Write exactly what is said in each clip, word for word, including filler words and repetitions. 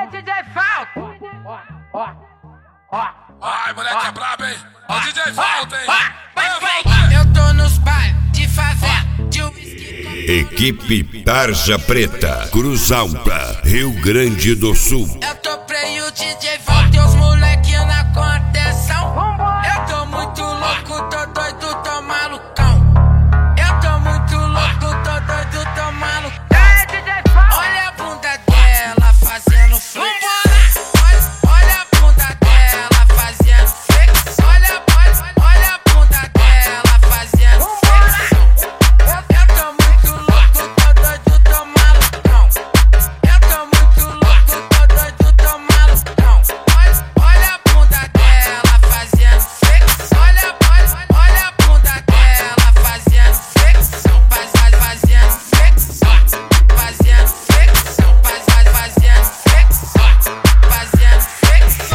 D J Falta. Ó, ó, ó. Ai, moleque é brabo, hein? Ó o D J Falta, hein? Eu tô nos bairros de favela, de whisky. Equipe Tarja Preta, Cruz Alta, Rio Grande do Sul. Eu tô play o D J Falta e os molequinhos na contenção. Eu tô muito louco, tô doido, tô malucão. Eu tô muito louco, tô doido, tô malucão. Olha a bunda dela fazendo flex. Olha, olha a bunda dela fazendo flex. Olha, olha, olha a bunda dela fazendo flex. Eu tô muito louco, tô doido, tô malucão. Eu tô muito louco, tô doido, tô malucão. Olha, olha a bunda dela fazendo flex. Olha, olha, olha a bunda dela fazendo flex. Faz, faz, fazendo flex. Fazendo flex. Faz, faz, fazendo flex. Fazendo flex.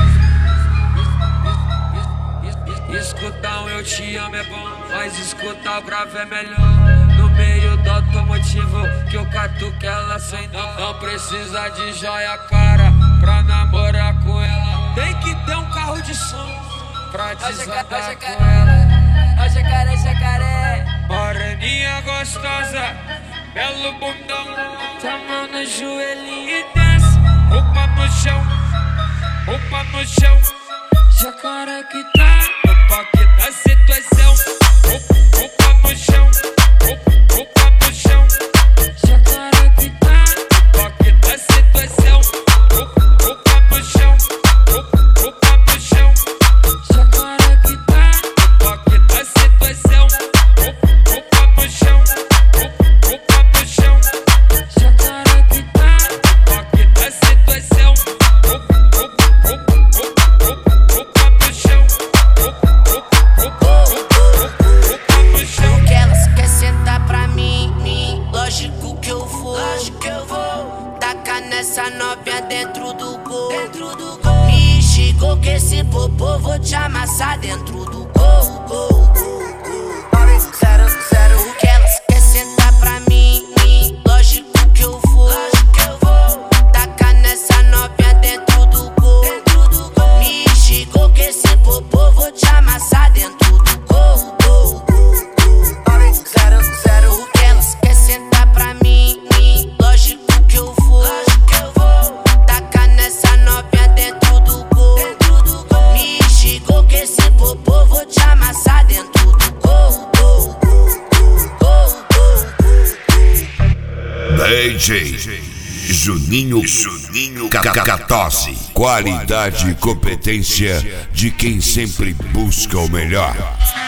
Escutar um eu te amo é bom, mas escutar o grave é melhor. No meio do automotivo que eu catuque ela sem dó. Não precisa de joia cara pra namorar com ela. Tem que ter um carro de som pra desandar com ela. Ó jacaré, jacaré. Moreninha gostosa, belo bundão. Tua mão no joelhinho e desce. Roupa no chão, roupa no chão. Jacaré que tá no toque da situação. Roupa, roupa no chão, roupa, roupa no chão. Jacaré que tá no toque da situação. Roupa, roupa no chão, roupa, roupa no chão. Jacaré que tá no toque da situação. Roupa, roupa no chão, roupa, roupa no chão. Jacaré que tá no toque da situação. Roupa, roupa, roupa, roupa, roupa no chão. Roupa, roupa, roupa, roupa no chão. O que elas quer sentar pra mim, mim. Lógico que eu vou, lógico que eu vou. Tacar nessa novinha dentro do gol, dentro do gol. Me chegou que esse popô vou te amassar dentro do gol, gol, gol. Zero, zero. O que elas quer sentar pra mim, mim. Lógico que eu vou, lógico que eu vou. Tacar nessa novinha dentro do gol, dentro do gol. Me chegou que esse popô vou te amassar dentro do gol, gol, gol. Zero, zero. O que elas quer sentar pra mim, mim. Lógico que eu vou, lógico que eu vou. Tacar nessa novinha dentro do gol, dentro do gol. Me chegou que esse popô vou te amassar dentro do gol, gol, gol, gol, gol. D J Juninho, Juninho Cacatose. Qualidade e competência de quem sempre busca o melhor.